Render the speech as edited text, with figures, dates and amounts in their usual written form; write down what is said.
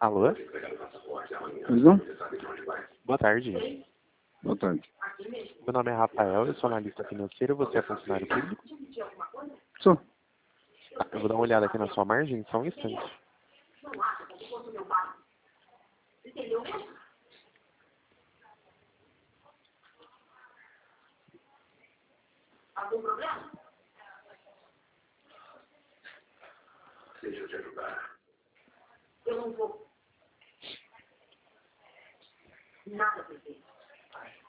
Alô? Pois não? Boa tarde. Boa tarde. Meu nome é Rafael, eu sou analista financeiro, você é funcionário público? Sou. Tá, eu vou dar uma olhada aqui na sua margem, só um instante. Algum problema? Deixa eu te ajudar. Eu não vou. Nada perfeito.